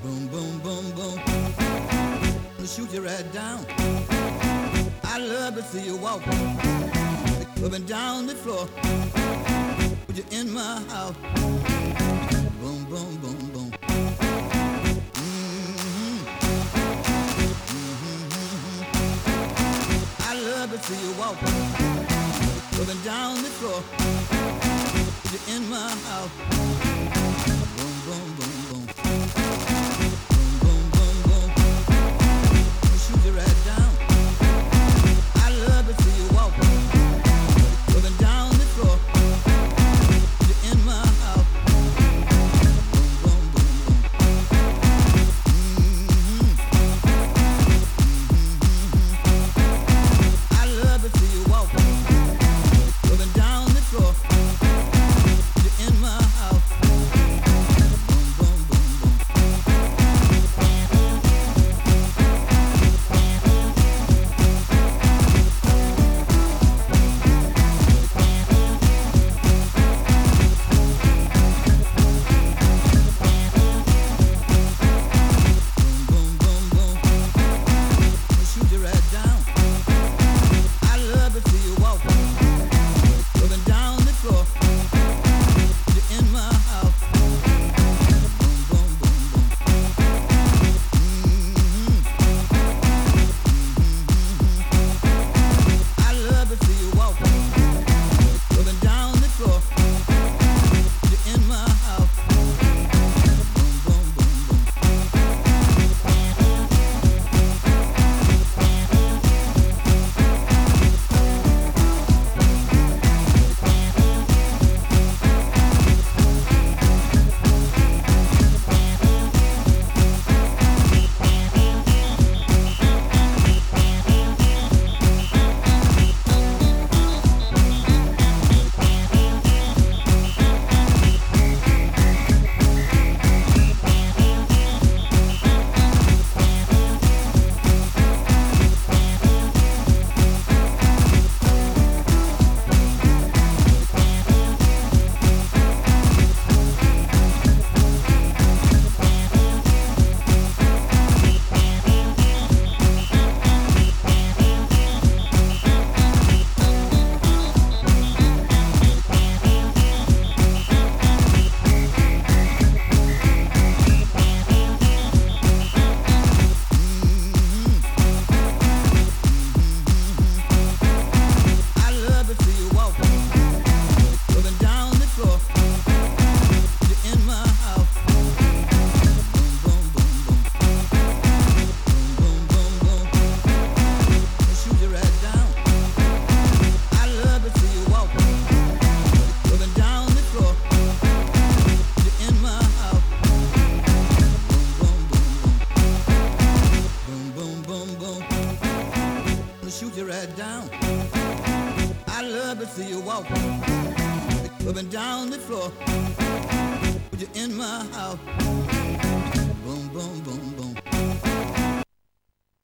Boom, boom, boom, boom. I'll shoot you right down. I love to see you walk up and down the floor. Put you in my house. Boom, boom, boom, boom. I love to see you walk up and down the floor. Put you in my house. Boom, boom, boom, boom. Boom, boom, boom, boom. I'll shoot you right down. I love to see you walk up and down the floor. Put you in my house. Boom, boom, boom, boom. I love to see you walk up and down the floor. Put you in my house. Boom, boom, boom, boom. Boom, boom, boom. I'll shoot you right down. I love to see you walk up and down the floor. Put you in my house. Boom, boom, boom, boom. I love to see you walk up and down the floor. Put you in my house. Boom, boom, boom, boom. I love to see you walk up and down the floor. Put you in my house. Boom, boom, boom, boom. Boom, boom, boom, boom. I'll shoot you right down. I love to see you walk up and down the floor. Put you in my house. Boom, boom, boom, boom. Boom, boom, boom, boom. I'll shoot you right down. I love to see you walk up and down the floor. Put you in my house. Boom, boom, boom, boom.